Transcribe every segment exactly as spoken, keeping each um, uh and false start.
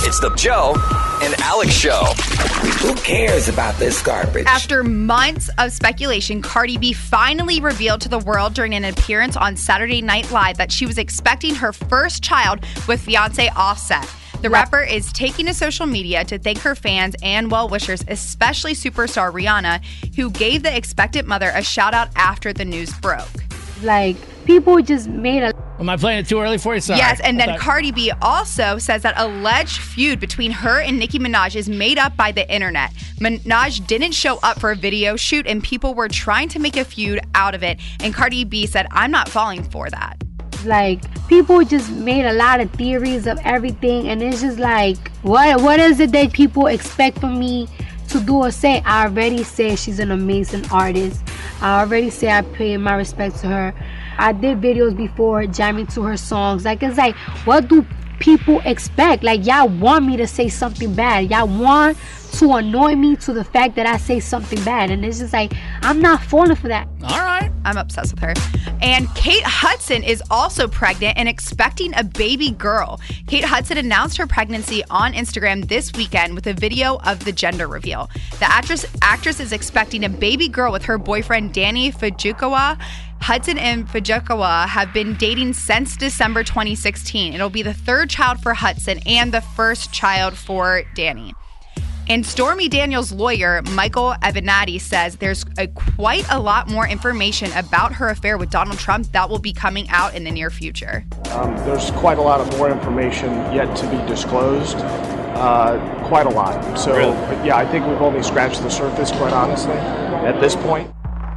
It's the Joe and Alex Show. Who cares about this garbage? After months of speculation, Cardi B finally revealed to the world during an appearance on Saturday Night Live that she was expecting her first child with fiancé Offset. The rapper is taking to social media to thank her fans and well-wishers, especially superstar Rihanna, who gave the expectant mother a shout-out after the news broke. Like, people just made a... Am I playing it too early for you? Sorry. Yes, and then thought... Cardi B also says that alleged feud between her and Nicki Minaj is made up by the internet. Minaj didn't show up for a video shoot, and people were trying to make a feud out of it, and Cardi B said, I'm not falling for that. Like, people just made a lot of theories of everything, and it's just like, what what is it that people expect from me to do or say? I already said she's an amazing artist. I already say I pay my respect to her. I did videos before jamming to her songs. Like, it's like, what do people expect? Like, y'all want me to say something bad. Y'all want to annoy me to the fact that I say something bad. And it's just like, I'm not falling for that. All right. I'm obsessed with her. And Kate Hudson is also pregnant and expecting a baby girl. Kate Hudson announced her pregnancy on Instagram this weekend with a video of the gender reveal. The actress actress is expecting a baby girl with her boyfriend Danny Fujikawa. Hudson and Fujikawa have been dating since December twenty sixteen. It'll be the third child for Hudson and the first child for Danny. And Stormy Daniels' lawyer, Michael Avenatti, says there's a, quite a lot more information about her affair with Donald Trump that will be coming out in the near future. Um, there's quite a lot of more information yet to be disclosed, uh, quite a lot. So, really? Yeah, I think we've only scratched the surface, quite honestly, at this point.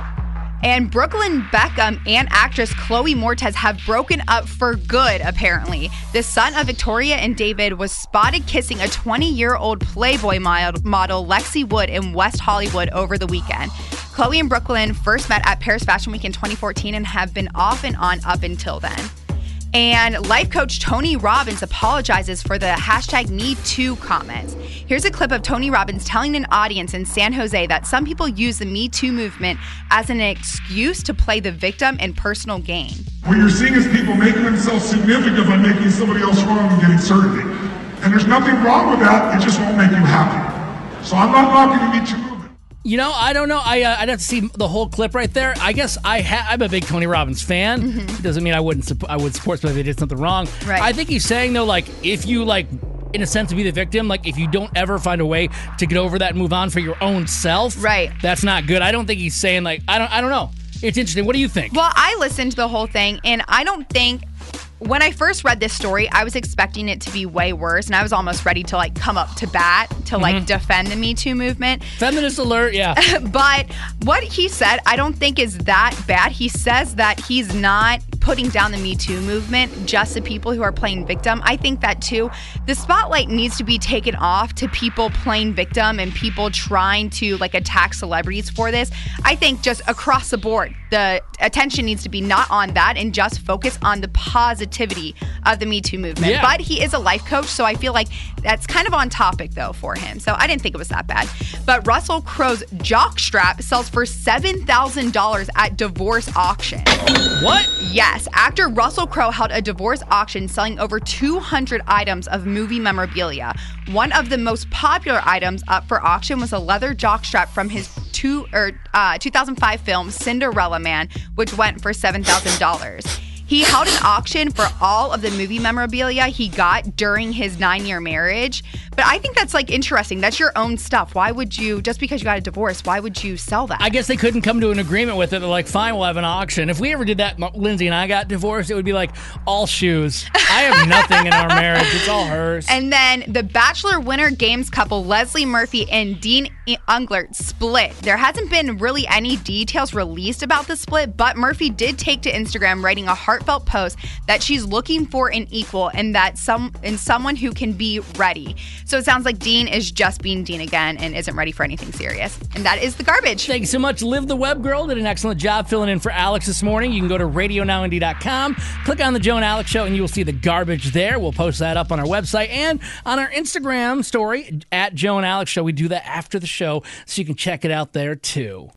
And Brooklyn Beckham and actress Chloe Moretz have broken up for good, apparently. The son of Victoria and David was spotted kissing a twenty-year-old Playboy model, Lexi Wood, in West Hollywood over the weekend. Chloe and Brooklyn first met at Paris Fashion Week in twenty fourteen and have been off and on up until then. And life coach Tony Robbins apologizes for the hashtag Me Too comments. Here's a clip of Tony Robbins telling an audience in San Jose that some people use the Me Too movement as an excuse to play the victim in personal gain. What you're seeing is people making themselves significant by making somebody else wrong and getting certainty. And there's nothing wrong with that, it just won't make you happy. So I'm not knocking the Me Too movement. You know, I don't know. I, uh, I'd have to see the whole clip right there. I guess I ha- I'm a big Tony Robbins fan. Mm-hmm. Doesn't mean I wouldn't su- I would support somebody if they did something wrong. Right. I think he's saying, though, like, if you, like, in a sense, to be the victim, like, if you don't ever find a way to get over that and move on for your own self, right, that's not good. I don't think he's saying, like, I don't, I don't know. It's interesting. What do you think? Well, I listened to the whole thing, and I don't think... When I first read this story, I was expecting it to be way worse, and I was almost ready to, like, come up to bat to, like, mm-hmm. defend the Me Too movement. Feminist alert, yeah. But what he said, I don't think is that bad. He says that he's not putting down the Me Too movement, just the people who are playing victim. I think that, too. The spotlight needs to be taken off to people playing victim and people trying to, like, attack celebrities for this. I think just across the board, the attention needs to be not on that and just focus on the positivity of the Me Too movement. Yeah. But he is a life coach, so I feel like that's kind of on topic, though, for him. So I didn't think it was that bad. But Russell Crowe's jockstrap sells for seven thousand dollars at divorce auction. What? Yes. Actor Russell Crowe held a divorce auction selling over two hundred items of movie memorabilia. One of the most popular items up for auction was a leather jockstrap from his two, or, uh, two thousand five film Cinderella Man, which went for seven thousand dollars. He held an auction for all of the movie memorabilia he got during his nine-year marriage. But I think that's, like, interesting. That's your own stuff. Why would you, just because you got a divorce, why would you sell that? I guess they couldn't come to an agreement with it. They're like, fine, we'll have an auction. If we ever did that, Lindsay and I got divorced, it would be like, all shoes. I have nothing in our marriage. It's all hers. And then the Bachelor Winter Games couple, Leslie Murphy and Dean Unglert, split. There hasn't been really any details released about the split, but Murphy did take to Instagram writing a heartfelt post that she's looking for an equal and that some and someone who can be ready. So it sounds like Dean is just being Dean again and isn't ready for anything serious. And that is the garbage. Thank you so much. Liv the Web Girl did an excellent job filling in for Alex this morning. You can go to radio now indy dot com, click on the Joe and Alex Show, and you will see the garbage there. We'll post that up on our website and on our Instagram story at Joe and Alex Show. We do that after the show, so you can check it out there too.